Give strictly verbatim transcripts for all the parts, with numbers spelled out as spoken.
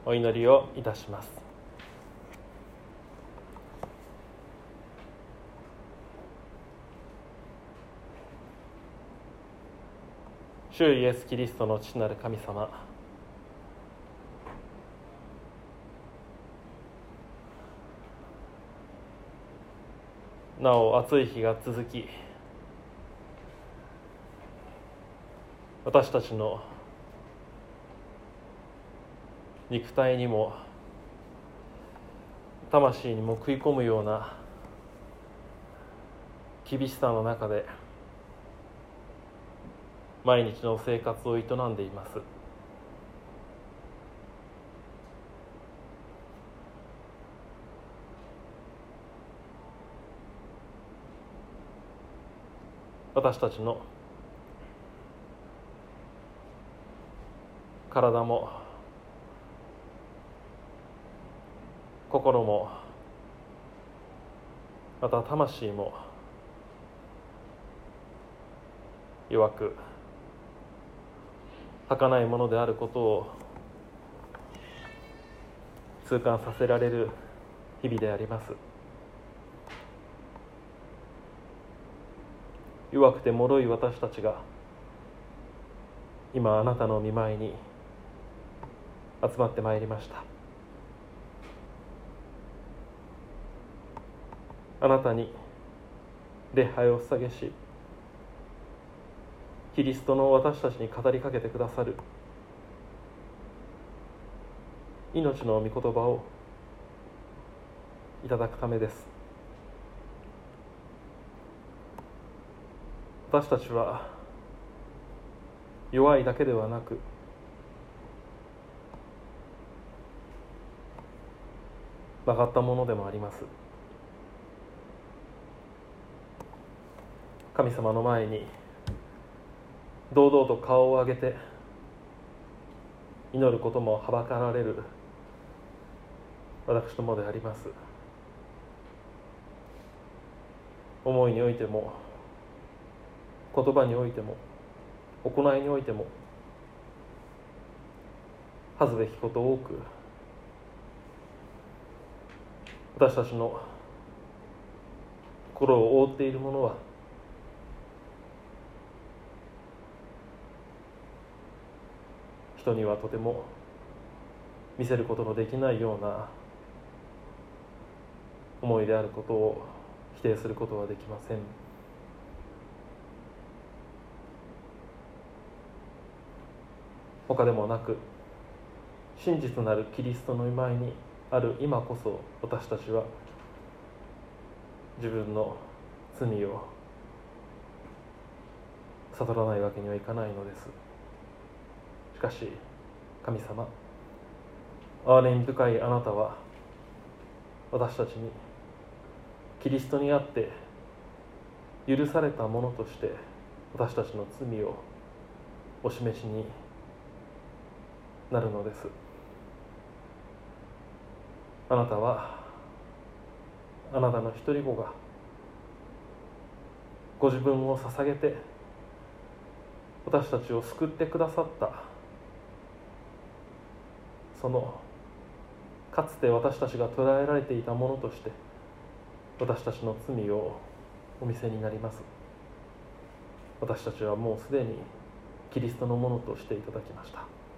お祈りをいたします。主イエスキリストの父なる神様、なお暑い日が続き、私たちの肉体にも魂にも食い込むような厳しさの中で毎日の生活を営んでいます。私たちの体も心もまた魂も弱く儚いものであることを痛感させられる日々であります。弱くて脆い私たちが今あなたの御前に集まってまいりました。あなたに礼拝を捧げし、キリストの私たちに語りかけてくださる命の御言葉をいただくためです。私たちは弱いだけではなく、曲がったものでもあります。神様の前に堂々と顔を上げて祈ることもはばかられる私どもであります。思いにおいても言葉においても行いにおいても恥ずべきこと多く、私たちの心を覆っているものは人にはとても見せることのできないような思いであることを否定することはできません。他でもなく、真実なるキリストの御前にある今こそ、私たちは自分の罪を悟らないわけにはいかないのです。しかし神様、憐れみ深いあなたは私たちにキリストにあって許されたものとして私たちの罪をお示しになるのです。あなたはあなたの一人子がご自分を捧げて私たちを救ってくださった、そのかつて私たちが捉えられていたものとして私たちの罪をお見せになります。私たちはもうすでにキリストのものとしていただきました。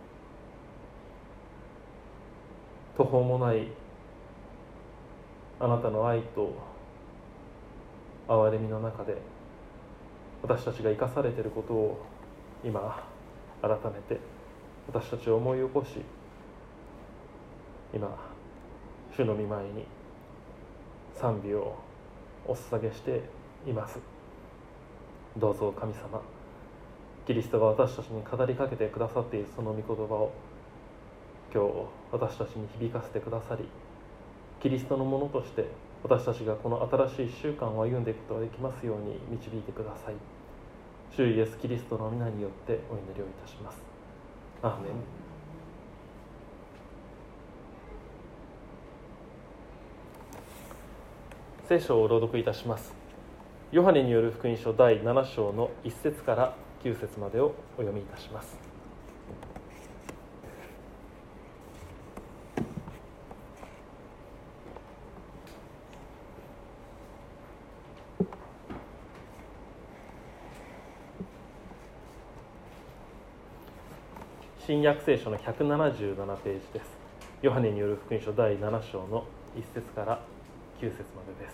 途方もないあなたの愛と憐れみの中で私たちが生かされていることを今改めて私たちを思い起こし、今主の御前に賛美をお捧げしています。どうぞ神様、キリストが私たちに語りかけてくださっているその御言葉を今日私たちに響かせてくださり、キリストのものとして私たちがこの新しい習慣を歩んでいくことができますように導いてください。主イエスキリストの皆によってお祈りをいたします。アーメン。聖書を朗読いたします。ヨハネによる福音書だいなな章のいち節からきゅう節までをお読みいたします。 新約聖書のひゃくななじゅうななページです。ヨハネによる福音書だいなな章のいっ節からきゅう節までです。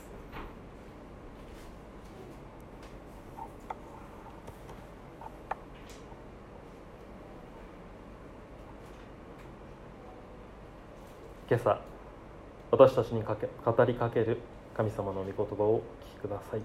今朝私たちにかけ語りかける神様の御言葉をお聞きください。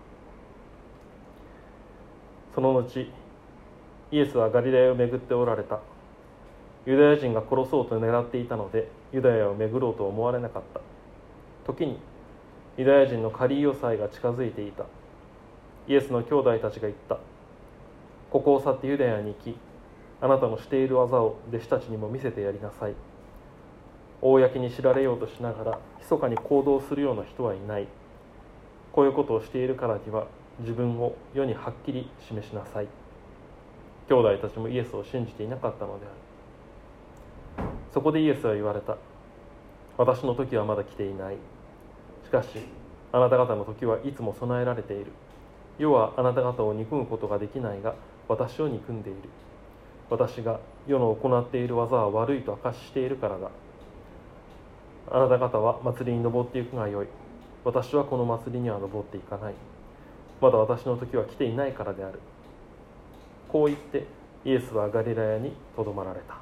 その後イエスはガリラヤを巡っておられた。ユダヤ人が殺そうと狙っていたのでユダヤを巡ろうと思われなかった。時にユダヤ人のカリオ祭が近づいていた。イエスの兄弟たちが言った。ここを去ってユダヤに行き、あなたのしている技を弟子たちにも見せてやりなさい。公に知られようとしながら密かに行動するような人はいない。こういうことをしているからには自分を世にはっきり示しなさい。兄弟たちもイエスを信じていなかったのである。そこでイエスは言われた。私の時はまだ来ていない。しかしあなた方の時はいつも備えられている。世はあなた方を憎むことができないが、私を憎んでいる。私が世の行っている技は悪いと証ししているからだ。あなた方は祭りに登っていくがよい。私はこの祭りには登っていかない。まだ私の時は来ていないからである。こう言ってイエスはガリラヤにとどまられた。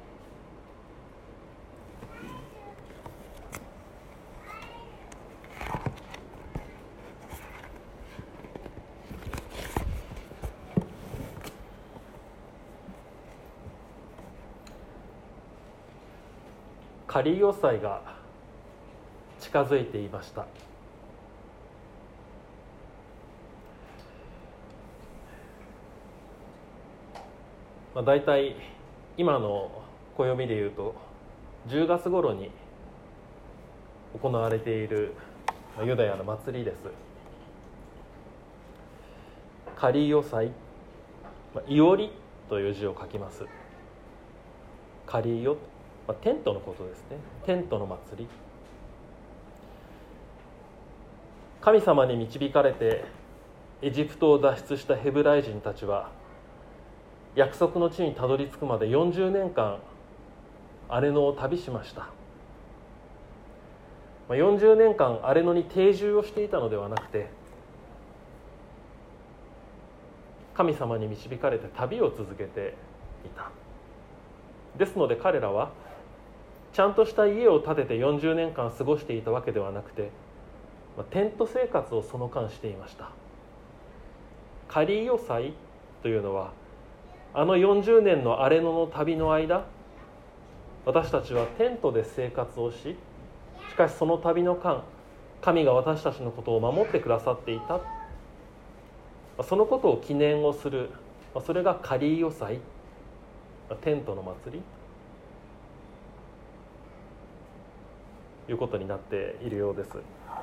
カリオ祭が近づいていました。まあ、大体今の暦でいうとじゅうがつ頃に行われているユダヤの祭りです。カリオ祭、いおりという字を書きます。カリオ、まあ、テントのことですね。テントの祭り。神様に導かれてエジプトを脱出したヘブライ人たちは約束の地にたどり着くまでよんじゅうねんかん荒れ野を旅しました。よんじゅうねんかん荒れ野に定住をしていたのではなくて、神様に導かれて旅を続けていた。ですので彼らはちゃんとした家を建ててよんじゅうねんかん過ごしていたわけではなくて、テント生活をその間していました。カリオ祭というのはあのよんじゅうねんの荒れ野の旅の間、私たちはテントで生活をし、しかしその旅の間、神が私たちのことを守ってくださっていた。そのことを記念をする、それがカリオ祭、テントの祭りということになっているようです。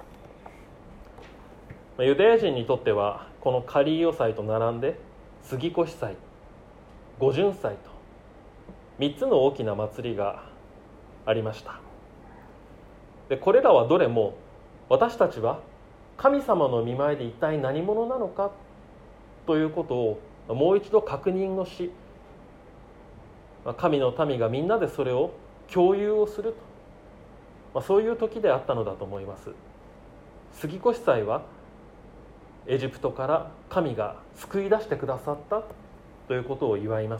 ユダヤ人にとってはこのカリオ祭と並んで杉越祭、五巡祭とみっつの大きな祭りがありました。でこれらはどれも私たちは神様の御前で一体何者なのかということをもう一度確認をし、神の民がみんなでそれを共有をすると、まあ、そういう時であったのだと思います。杉越祭はエジプトから神が救い出してくださったということを祝います。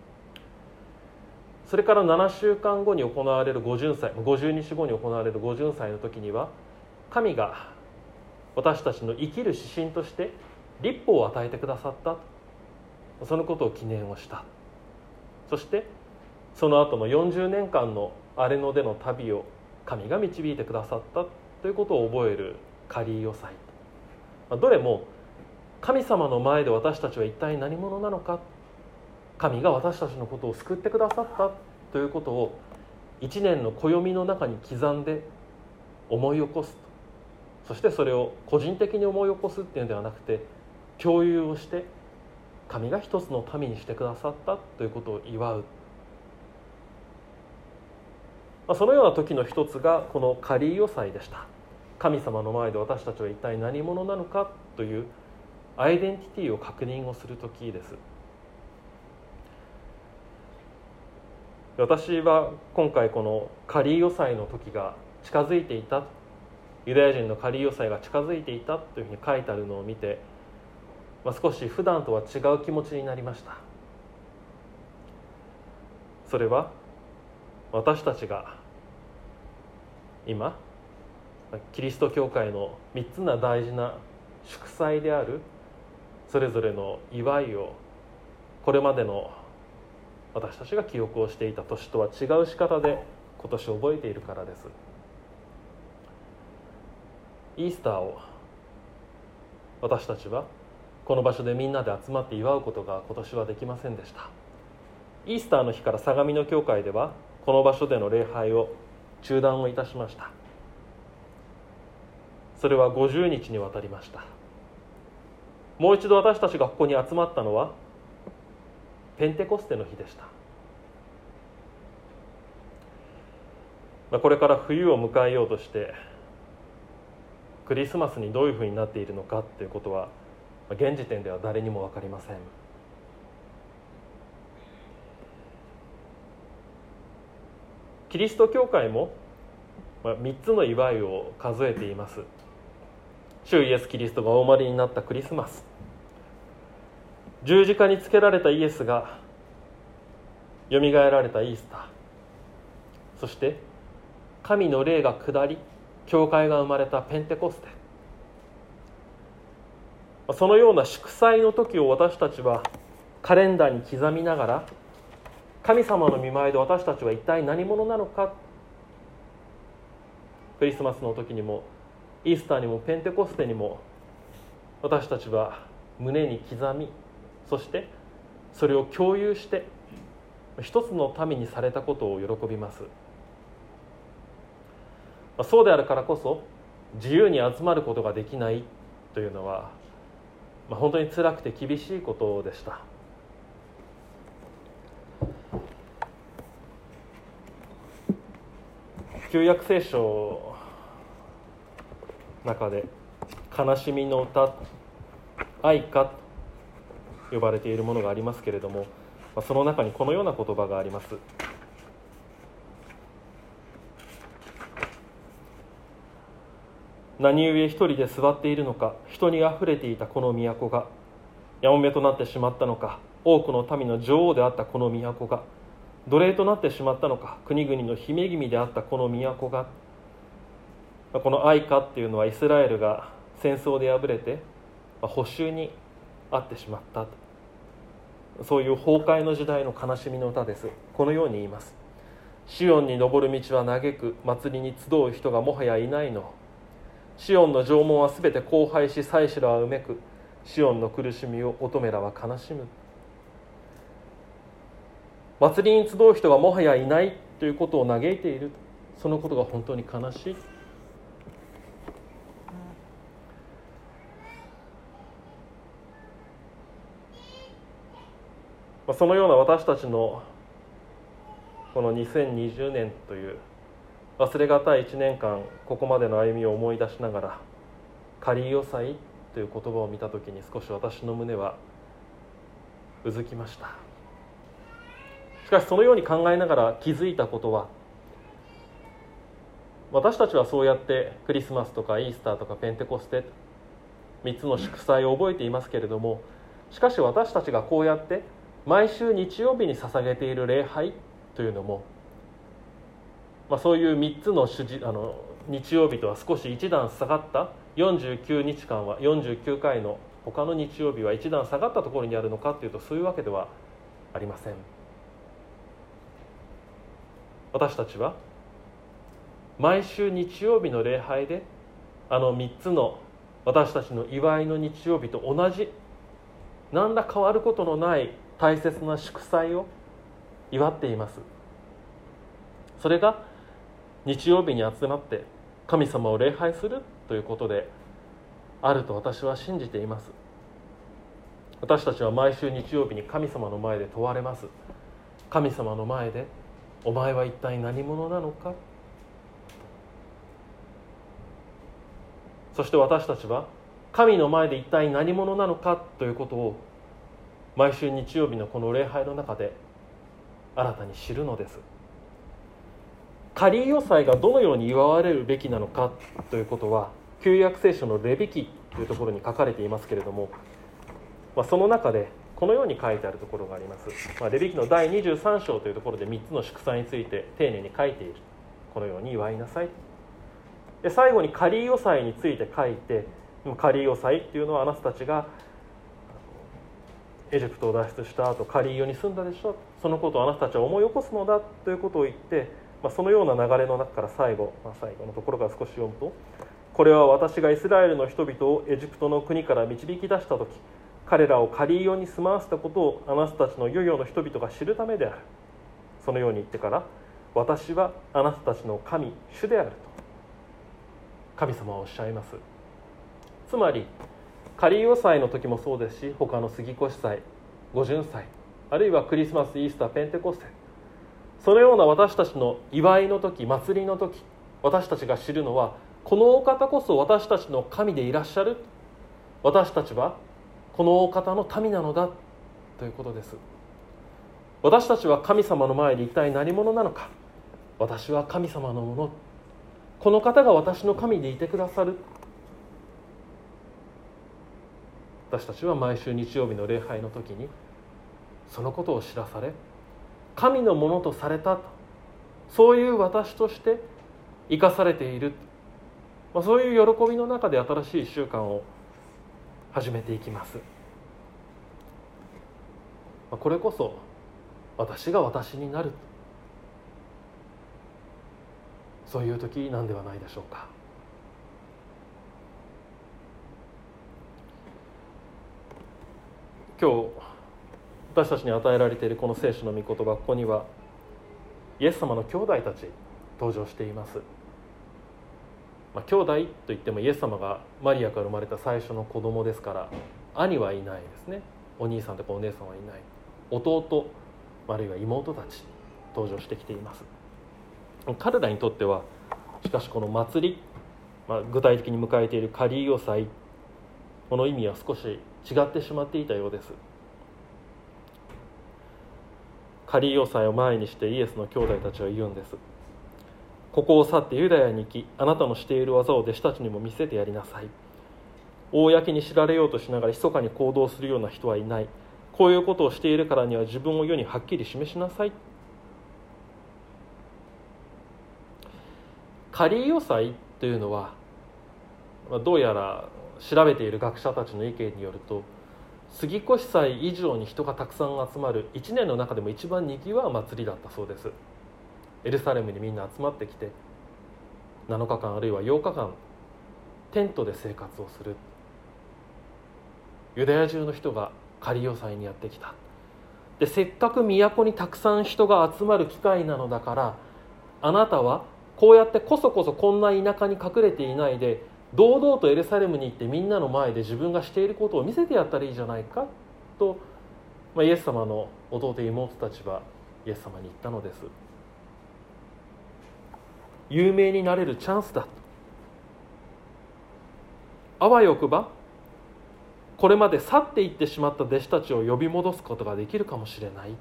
それからななしゅうかんごに行われる五巡祭、ごじゅうにちごに行われる五巡祭の時には、神が私たちの生きる指針として律法を与えてくださった、そのことを記念をした。そしてその後のよんじゅうねんかんの荒れ野での旅を神が導いてくださったということを覚えるカリオ祭。どれも神様の前で私たちは一体何者なのか、神が私たちのことを救ってくださったということを一年の暦の中に刻んで思い起こす。そしてそれを個人的に思い起こすっていうのではなくて、共有をして神が一つの民にしてくださったということを祝う。そのような時の一つがこのカリオ祭でした。神様の前で私たちは一体何者なのかというアイデンティティを確認をする時です。 私は今回このカリーヨ祭の時が近づいていた、ユダヤ人のカリーヨ祭が近づいていたというふうに書いてあるのを見て、まあ、少し普段とは違う気持ちになりました。それは私たちが今キリスト教会のみっつの大事な祝祭であるそれぞれの祝いをこれまでの私たちが記憶をしていた年とは違う仕方で今年覚えているからです。イースターを私たちはこの場所でみんなで集まって祝うことが今年はできませんでした。イースターの日から相模の教会ではこの場所での礼拝を中断をいたしました。それはごじゅうにちにわたりました。もう一度私たちがここに集まったのはペンテコステの日でした。これから冬を迎えようとしてクリスマスにどういうふうになっているのかということは現時点では誰にも分かりません。キリスト教会もみっつの祝いを数えています。主イエス・キリストがお生まれになったクリスマス、十字架につけられたイエスがよみがえられたイースター、そして神の霊が下り教会が生まれたペンテコステ、そのような祝祭の時を私たちはカレンダーに刻みながら、神様の御前で私たちは一体何者なのか、クリスマスの時にもイースターにもペンテコステにも私たちは胸に刻み、そしてそれを共有して一つの民にされたことを喜びます。そうであるからこそ自由に集まることができないというのは、まあ、本当に辛くて厳しいことでした。旧約聖書の中で悲しみの歌、哀歌と呼ばれているものがありますけれども、その中にこのような言葉があります。何故一人で座っているのか、人にあふれていたこの都がやもめとなってしまったのか、多くの民の女王であったこの都が奴隷となってしまったのか、国々の姫君であったこの都が。この哀歌っていうのはイスラエルが戦争で敗れて捕囚にあってしまった、そういう崩壊の時代の悲しみの歌です。このように言います。シオンに登る道は嘆く、祭りに集う人がもはやいないの。シオンの城門はすべて荒廃し、祭司らはうめく。シオンの苦しみを乙女らは悲しむ。祭りに集う人がもはやいないということを嘆いている。そのことが本当に悲しい。そのような私たちのこのにせんにじゅうねんという忘れがたいいちねんかん、ここまでの歩みを思い出しながら、カリーヨ祭という言葉を見たときに少し私の胸はうずきました。しかしそのように考えながら気づいたことは、私たちはそうやってクリスマスとかイースターとかペンテコステみっつの祝祭を覚えていますけれども、しかし私たちがこうやって毎週日曜日に捧げている礼拝というのも、まあ、そういうみっつの主あの日曜日とは少し一段下がったよんじゅうきゅうにちかんはよんじゅうきゅうかいの他の日曜日は一段下がったところにあるのかというと、そういうわけではありません。私たちは毎週日曜日の礼拝であのみっつの私たちの祝いの日曜日と同じ、何ら変わることのない大切な祝祭を祝っています。それが日曜日に集まって神様を礼拝するということであると私は信じています。私たちは毎週日曜日に神様の前で問われます。神様の前でお前は一体何者なのか。そして私たちは神の前で一体何者なのかということを毎週日曜日のこの礼拝の中で新たに知るのです。仮押さえがどのように祝われるべきなのかということは旧約聖書のレビ記というところに書かれていますけれども、まあ、その中でこのように書いてあるところがあります。まあ、レビ記のだいにじゅうさん章というところでみっつの祝祭について丁寧に書いている。このように祝いなさい。で最後に仮押さえについて書いて、仮押さえっていうのはあなたたちがエジプトを脱出した後カリーヨに住んだでしょ、そのことをあなたたちは思い起こすのだということを言って、まあ、そのような流れの中から最後、まあ、最後のところから少し読むと、これは私がイスラエルの人々をエジプトの国から導き出した時、彼らをカリーヨに住まわせたことをあなたたちの世々の人々が知るためである。そのように言ってから、私はあなたたちの神主であると神様はおっしゃいます。つまり仮押さえの時もそうですし、他の杉越祭、五巡祭、あるいはクリスマス、イースター、ペンテコステ、そのような私たちの祝いの時、祭りの時、私たちが知るのは、このお方こそ私たちの神でいらっしゃる、私たちはこのお方の民なのだということです。私たちは神様の前で一体何者なのか。私は神様のもの、この方が私の神でいてくださる。私たちは毎週日曜日の礼拝の時にそのことを知らされ、神のものとされたと、そういう私として生かされている、まあ、そういう喜びの中で新しいいっしゅうかんを始めていきます。まあ、これこそ私が私になる、そういう時なんではないでしょうか。今日私たちに与えられているこの聖書の御言葉、ここにはイエス様の兄弟たち登場しています。まあ、兄弟といってもイエス様がマリアから生まれた最初の子供ですから、兄はいないですね。お兄さんとかお姉さんはいない。弟あるいは妹たち登場してきています。彼らにとってはしかしこの祭り、まあ、具体的に迎えているカリーヨ祭、この意味は少し違ってしまっていたようです。カリーヨ祭を前にしてイエスの兄弟たちは言うんです。ここを去ってユダヤに行き、あなたのしている技を弟子たちにも見せてやりなさい。公に知られようとしながら密かに行動するような人はいない。こういうことをしているからには自分を世にはっきり示しなさい。カリーヨ祭というのは、どうやら調べている学者たちの意見によると、杉越祭以上に人がたくさん集まるいちねんの中でも一番にぎわう祭りだったそうです。エルサレムにみんな集まってきてなのかかんあるいはようかかんテントで生活をする。ユダヤ中の人がカリーヨ祭にやってきた。でせっかく都にたくさん人が集まる機会なのだから、あなたはこうやってこそこそこんな田舎に隠れていないで、堂々とエルサレムに行ってみんなの前で自分がしていることを見せてやったらいいじゃないかと、まあ、イエス様の弟妹たちはイエス様に言ったのです。有名になれるチャンスだと。あわよくばこれまで去っていってしまった弟子たちを呼び戻すことができるかもしれない、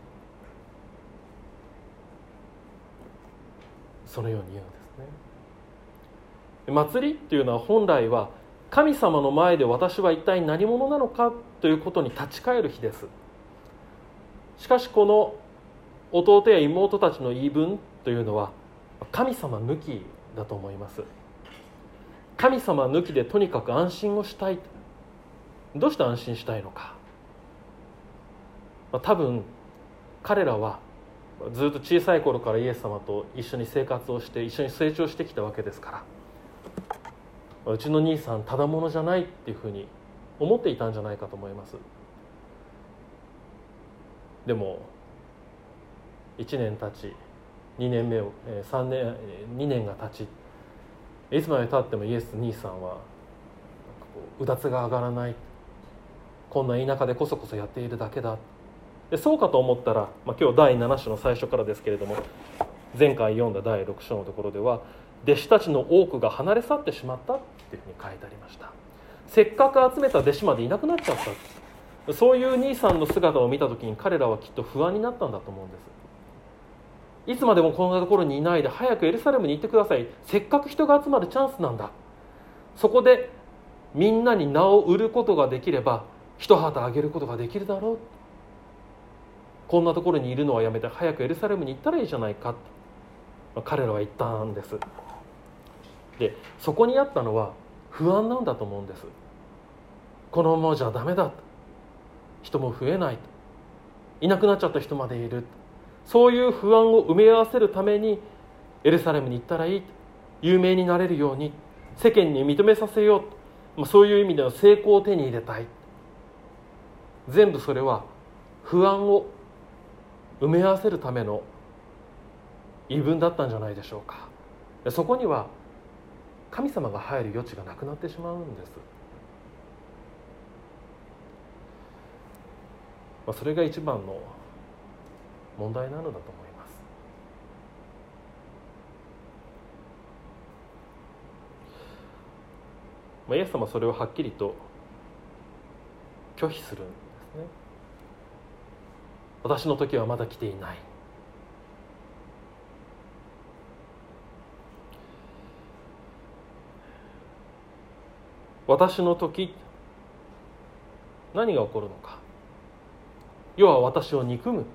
そのように言うんですね。祭りっていうのは本来は神様の前で私は一体何者なのかということに立ち返る日です。しかしこの弟や妹たちの言い分というのは神様抜きだと思います。神様抜きでとにかく安心をしたい。どうして安心したいのか、まあ、多分彼らはずっと小さい頃からイエス様と一緒に生活をして一緒に成長してきたわけですから、うちの兄さんただものじゃないっていうふうに思っていたんじゃないかと思います。でもいちねん経ちにねんめをさんねんにねんが経ち、いつまで経ってもイエス兄さんはうだつが上がらない、こんな田舎でこそこそやっているだけだ。でそうかと思ったら、まあ、今日だいなな章の最初からですけれども、前回読んだだいろく章のところでは弟子たちの多くが離れ去ってしまったっていうふうに書いてありました。せっかく集めた弟子までいなくなっちゃった。そういう兄さんの姿を見た時に彼らはきっと不安になったんだと思うんです。 いつまでもこんなところにいないで早くエルサレムに行ってください。せっかく人が集まるチャンスなんだ。そこでみんなに名を売ることができれば一旗あげることができるだろう。こんなところにいるのはやめて早くエルサレムに行ったらいいじゃないか、彼らは言ったんです。でそこにあったのは不安なんだと思うんです。このままじゃダメだ、人も増えない、いなくなっちゃった人までいる、そういう不安を埋め合わせるためにエルサレムに行ったらいい、有名になれるように世間に認めさせよう、そういう意味での成功を手に入れたい。全部それは不安を埋め合わせるための言い分だったんじゃないでしょうか。そこには神様が入る余地がなくなってしまうんです。まあ、それが一番の問題なのだと思います。まあ、イエス様はそれをはっきりと拒否するんですね。私の時はまだ来ていない。私の時、何が起こるのか。要は私を憎む。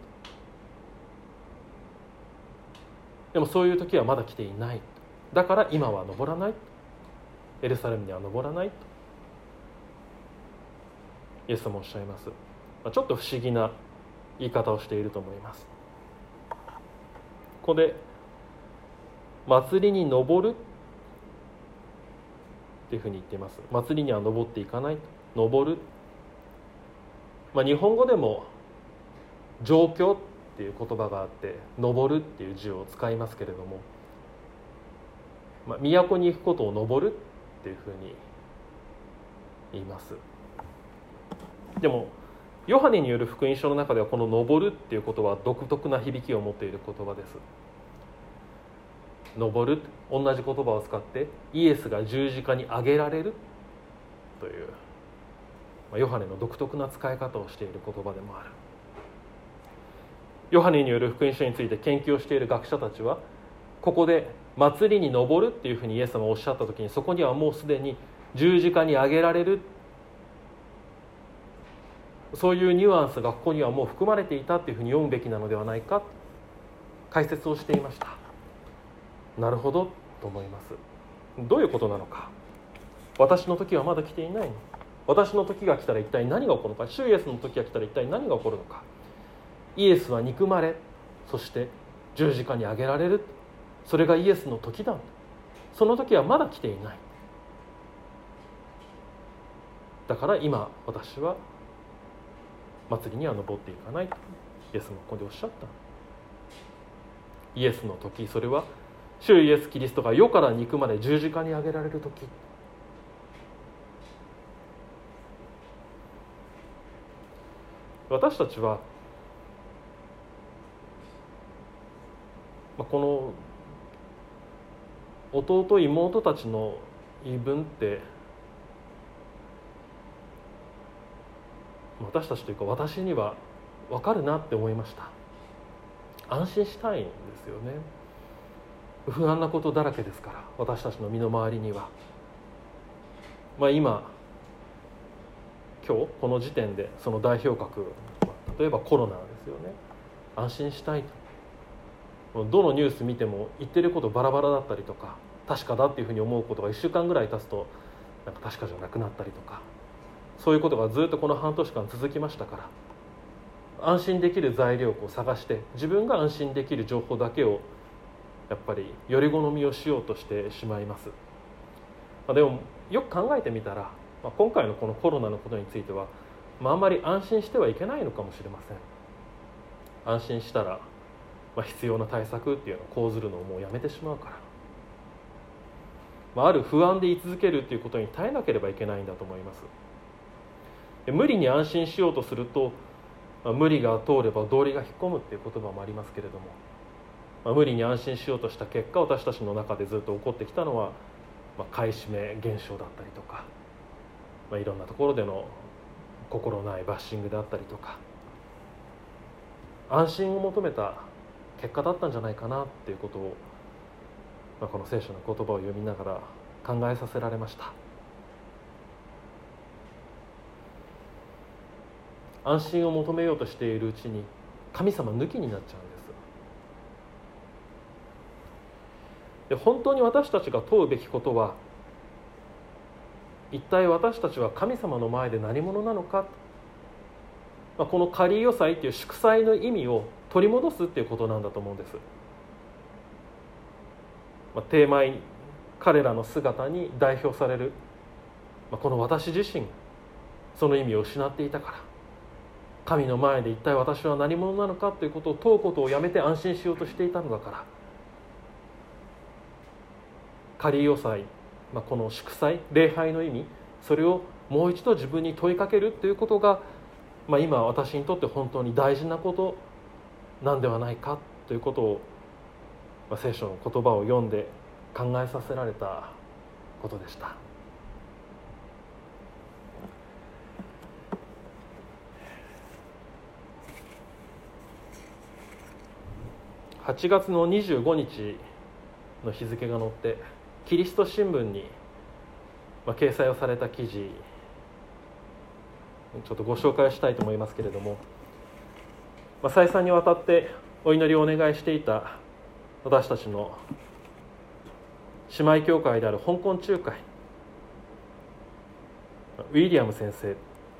でもそういう時はまだ来ていない。だから今は登らない。エルサレムには登らないとイエス様おっしゃいます。ちょっと不思議な言い方をしていると思います。ここで祭りに登るっていうふうに言っています。祭りには登っていかない、登る、まあ、日本語でも上京っていう言葉があって登るっていう字を使いますけれども、まあ、都に行くことを登るっていうふうに言います。でもヨハネによる福音書の中ではこの登るっていう言葉は独特な響きを持っている言葉です。登る、同じ言葉を使ってイエスが十字架に上げられるという、まあ、ヨハネの独特な使い方をしている言葉でもある。ヨハネによる福音書について研究をしている学者たちはここで祭りに登るっていうふうにイエス様がおっしゃった時に、そこにはもうすでに十字架に上げられる、そういうニュアンスがここにはもう含まれていたっていうふうに読むべきなのではないか、解説をしていました。なるほどと思います。どういうことなのか。私の時はまだ来ていないの。私の時が来たら一体何が起こるのか。主イエスの時が来たら一体何が起こるのか。イエスは憎まれ、そして十字架に上げられる、それがイエスの時だ。その時はまだ来ていない。だから今私は祭りには登っていかないとイエスもここでおっしゃった。イエスの時、それは主イエスキリストが世から憎まれ十字架に上げられる時。私たちはこの弟妹たちの言い分って私たちというか私には分かるなって思いました。安心したいんですよね。不安なことだらけですから、私たちの身の回りには。まあ今今日この時点でその代表格、例えばコロナですよね。安心したいと、どのニュース見ても言ってることバラバラだったりとか、確かだっていうふうに思うことがいっしゅうかんぐらい経つとなんか確かじゃなくなったりとか、そういうことがずっとこの半年間続きましたから、安心できる材料を探して自分が安心できる情報だけをやっぱりより好みをしようとしてしまいます。まあ、でもよく考えてみたら、まあ、今回のこのコロナのことについては、まあ、あんまり安心してはいけないのかもしれません。安心したら、まあ、必要な対策っていうのを講ずるのをもうやめてしまうから、まあ、ある不安で居続けるっていうことに耐えなければいけないんだと思います。で無理に安心しようとすると、まあ、無理が通れば道理が引っ込むっていう言葉もありますけれども、まあ、無理に安心しようとした結果、私たちの中でずっと起こってきたのは、まあ、買い占め現象だったりとか、まあ、いろんなところでの心ないバッシングであったりとか、安心を求めた結果だったんじゃないかなっていうことを、まあ、この聖書の言葉を読みながら考えさせられました。安心を求めようとしているうちに神様抜きになっちゃうんです。で、本当に私たちが問うべきことは、一体私たちは神様の前で何者なのか、まあ、このカリーヨ祭という祝祭の意味を取り戻すっていうことなんだと思うんです。まあ、テーマに彼らの姿に代表される、まあ、この私自身その意味を失っていたから、神の前で一体私は何者なのかということを問うことをやめて安心しようとしていたのだから、カリーヨ祭、まあ、この祝祭礼拝の意味、それをもう一度自分に問いかけるということが、まあ、今私にとって本当に大事なことなんではないかということを、まあ、聖書の言葉を読んで考えさせられたことでした。はちがつのにじゅうごにちの日付が載ってキリスト新聞に、まあ、掲載をされた記事、ちょっとご紹介したいと思いますけれども、まあ、再三にわたってお祈りをお願いしていた私たちの姉妹教会である香港中会、ウィリアム先生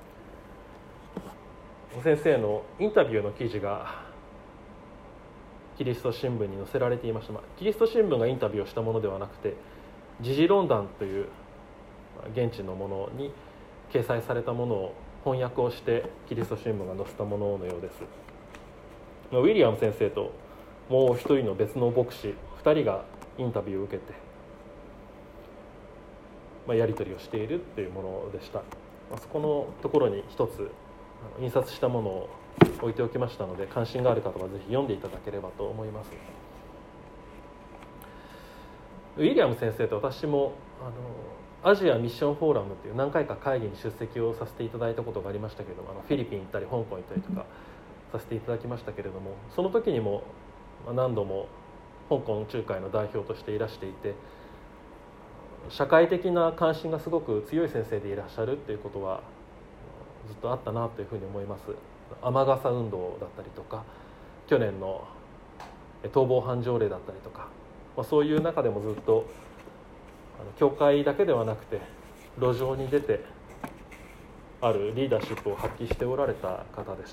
先生のインタビューの記事がキリスト新聞に載せられていました。まあ、キリスト新聞がインタビューをしたものではなくて、時事論壇という現地のものに掲載されたものを翻訳をしてキリスト新聞が載せたもののようです。ウィリアム先生ともう一人の別の牧師ふたりがインタビューを受けて、まあ、やり取りをしているというものでした。まあ、そこのところに一つ印刷したものを置いておきましたので、関心がある方はぜひ読んでいただければと思います。ウィリアム先生と私もあのアジアミッションフォーラムという何回か会議に出席をさせていただいたことがありましたけれども、あのフィリピン行ったり香港行ったりとかさせていただきましたけれども、その時にも何度も香港中会の代表としていらしていて、社会的な関心がすごく強い先生でいらっしゃるということはずっとあったなというふうに思います。雨傘運動だったりとか、去年の逃亡犯条例だったりとか、まあ、そういう中でもずっとあの教会だけではなくて路上に出てあるリーダーシップを発揮しておられた方でした。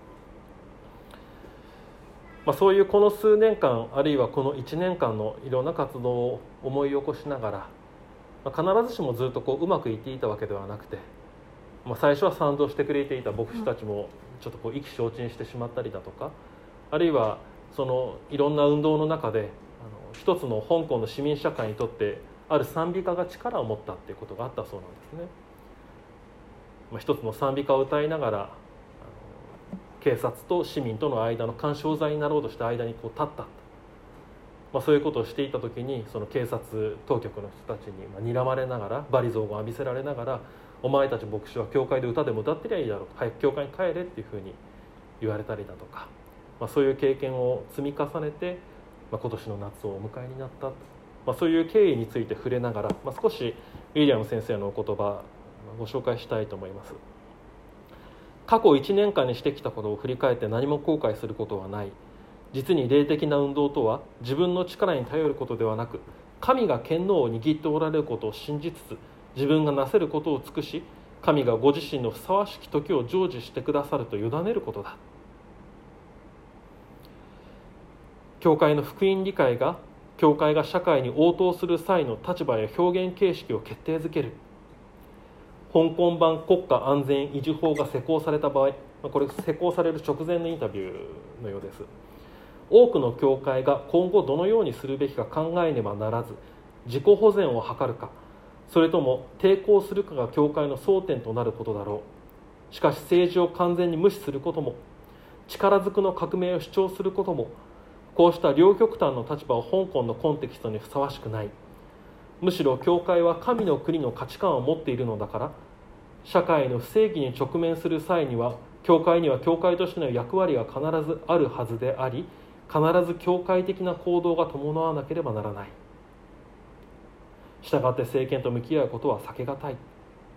まあ、そういうこの数年間、あるいはこのいちねんかんのいろんな活動を思い起こしながら、まあ、必ずしもずっとこううまくいっていたわけではなくて、まあ、最初は賛同してくれていた牧師たちもちょっとこう意気消沈してしまったりだとか、あるいはそのいろんな運動の中であの一つの香港の市民社会にとってある賛美歌が力を持ったっていうことがあったそうなんですね。まあ、一つの賛美歌を歌いながらあの警察と市民との間の緩衝材になろうとして間にこう立った、まあ、そういうことをしていた時に、その警察当局の人たちにまあ睨まれながら、罵詈雑言を浴びせられながら、お前たち牧師は教会で歌でも歌ってりゃいいだろう、早く教会に帰れっていうふうに言われたりだとか、まあ、そういう経験を積み重ねて、まあ、今年の夏をお迎えになった、まあ、そういう経緯について触れながら、まあ、少しウィリアム先生のお言葉ご紹介したいと思います。過去いちねんかんにしてきたことを振り返って何も後悔することはない。実に霊的な運動とは自分の力に頼ることではなく、神が権能を握っておられることを信じつつ、自分がなせることを尽くし、神がご自身のふさわしき時を成就してくださると委ねることだ。教会の福音理解が教会が社会に応答する際の立場や表現形式を決定づける。香港版国家安全維持法が施行された場合、これ施行される直前のインタビューのようです。多くの教会が今後どのようにするべきか考えねばならず、自己保全を図るか、それとも抵抗するかが教会の争点となることだろう。しかし政治を完全に無視することも、力ずくの革命を主張することも、こうした両極端の立場を香港のコンテキストにふさわしくない。むしろ教会は神の国の価値観を持っているのだから、社会の不正義に直面する際には教会には教会としての役割が必ずあるはずであり、 必ず教会的な行動が伴わなければならない。したがって政権と向き合うことは避けがたい。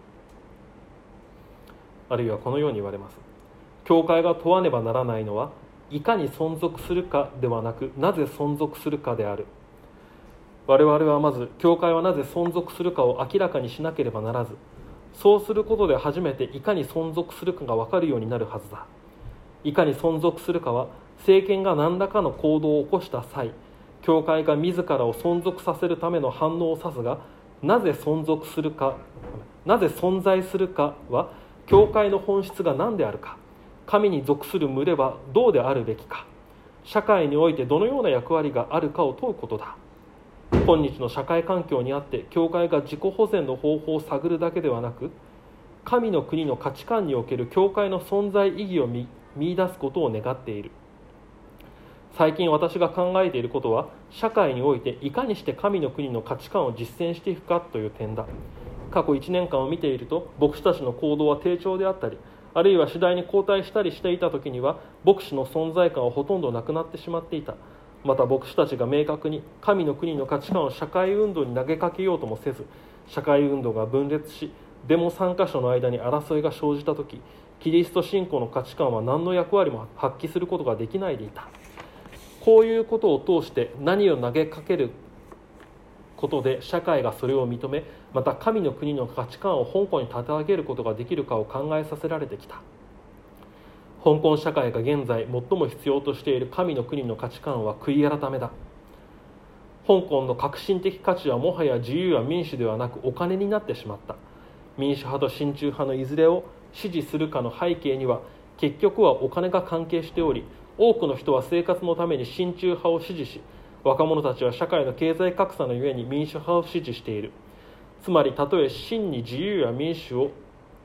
あるいはこのように言われます。教会が問わねばならないのはいかに存続するかではなく、なぜ存続するかである。我々はまず教会はなぜ存続するかを明らかにしなければならず、そうすることで初めていかに存続するかが分かるようになるはずだ。いかに存続するかは、政権が何らかの行動を起こした際、教会が自らを存続させるための反応を指すが、なぜ存続するか、なぜ存在するかは、教会の本質が何であるか、神に属する群れはどうであるべきか、社会においてどのような役割があるかを問うことだ。今日の社会環境にあって、教会が自己保全の方法を探るだけではなく、神の国の価値観における教会の存在意義を見見出すことを願っている。最近私が考えていることは、社会においていかにして神の国の価値観を実践していくかという点だ。過去いちねんかんを見ていると、牧師たちの行動は低調であったり、あるいは次第に後退したりしていた時には、牧師の存在感はほとんどなくなってしまっていた。また牧師たちが明確に神の国の価値観を社会運動に投げかけようともせず、社会運動が分裂し、デモ参加者の間に争いが生じた時、キリスト信仰の価値観は何の役割も発揮することができないでいた。こういうことを通して何を投げかけることで社会がそれを認め、また神の国の価値観を香港に立て上げることができるかを考えさせられてきた。香港社会が現在最も必要としている神の国の価値観は悔い改めだ。香港の革新的価値はもはや自由や民主ではなくお金になってしまった。民主派と親中派のいずれを支持するかの背景には、結局はお金が関係しており、多くの人は生活のために親中派を支持し、若者たちは社会の経済格差のゆえに民主派を支持している。つまり、たとえ真に自由や民主を、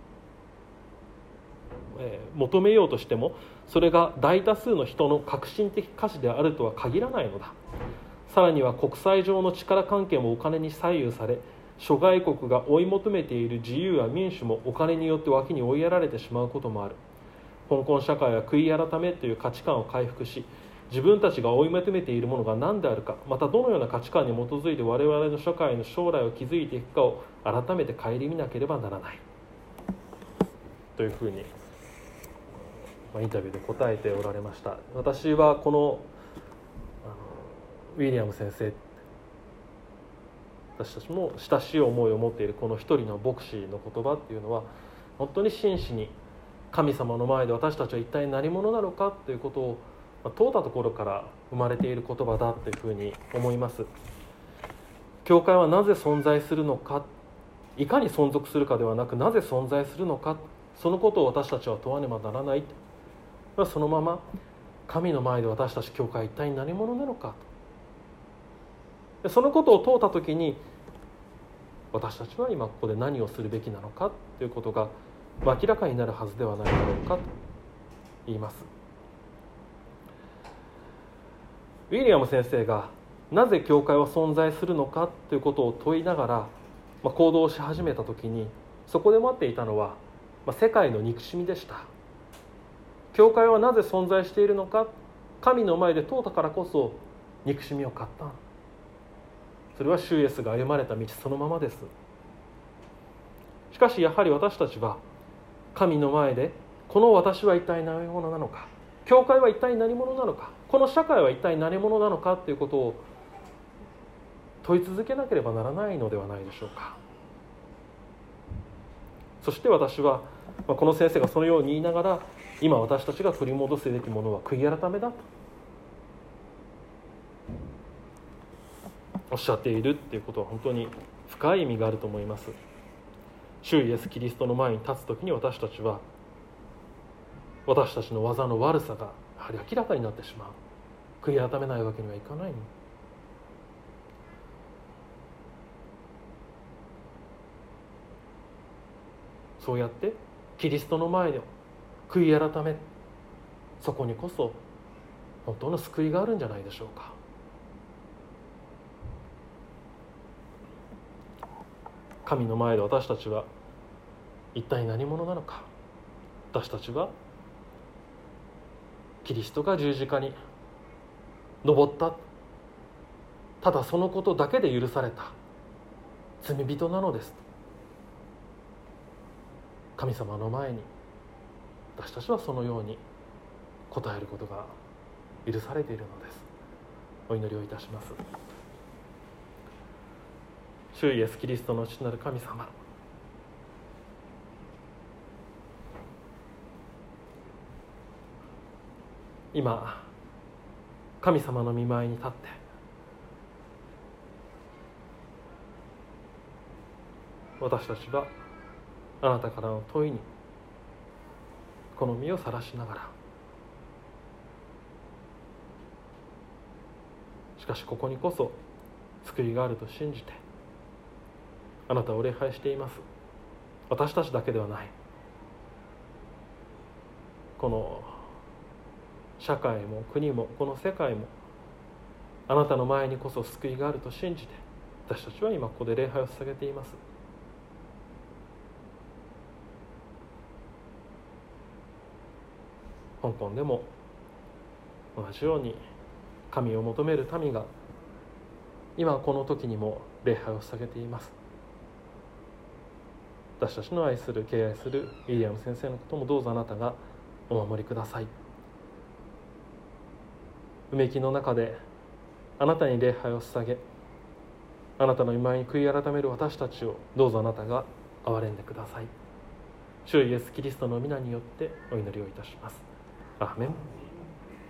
えー、求めようとしても、それが大多数の人の革新的価値であるとは限らないのだ。さらには国際上の力関係もお金に左右され、諸外国が追い求めている自由や民主もお金によって脇に追いやられてしまうこともある。香港社会は悔い改めという価値観を回復し、自分たちが追い求めているものが何であるか、またどのような価値観に基づいて我々の社会の将来を築いていくかを改めて顧みなければならないというふうにインタビューで答えておられました。私はこのウィリアム先生、私たちも親しい思いを持っているこの一人の牧師の言葉っていうのは、本当に真摯に神様の前で私たちは一体何者なのかということを問うたところから生まれている言葉だというふうに思います。教会はなぜ存在するのか、いかに存続するかではなく、なぜ存在するのか、そのことを私たちは問わねばならない。そのまま神の前で私たち教会は一体何者なのか、そのことを問うたときに、私たちは今ここで何をするべきなのかということが明らかになるはずではないだろうかと言います。ウィリアム先生がなぜ教会は存在するのかということを問いながら、まあ、行動し始めたときに、そこで待っていたのは、まあ、世界の憎しみでした。教会はなぜ存在しているのか、神の前で問うたからこそ憎しみを買った。それは主イエスが歩まれた道そのままです。しかしやはり私たちは神の前で、この私は一体何者なのか、教会は一体何者なのか、この社会は一体何者なのかということを問い続けなければならないのではないでしょうか。そして私はこの先生がそのように言いながら、今私たちが取り戻すべきものは悔い改めだとおっしゃっているということは、本当に深い意味があると思います。主イエスキリストの前に立つときに、私たちは私たちの技の悪さがやはり明らかになってしまう。悔い改めないわけにはいかない。そうやってキリストの前で悔い改め、そこにこそ本当の救いがあるんじゃないでしょうか。神の前で私たちは一体何者なのか。私たちはキリストが十字架に登った、ただそのことだけで許された罪人なのです。神様の前に私たちはそのように答えることが許されているのです。お祈りをいたします。主イエスキリストの父なる神様、今神様の御前に立って私たちはあなたからの問いにこの身をさらしながら、しかしここにこそ救いがあると信じてあなたを礼拝しています。私たちだけではない、この社会も国もこの世界もあなたの前にこそ救いがあると信じて私たちは今ここで礼拝を捧げています。香港でも同じように神を求める民が今この時にも礼拝を捧げています。私たちの愛する敬愛するウィリアム先生のこともどうぞあなたがお守りください。うめきの中であなたに礼拝を捧げ、あなたの御前に悔い改める私たちをどうぞあなたが憐れんでください。主イエスキリストの皆によってお祈りをいたします。アーメン。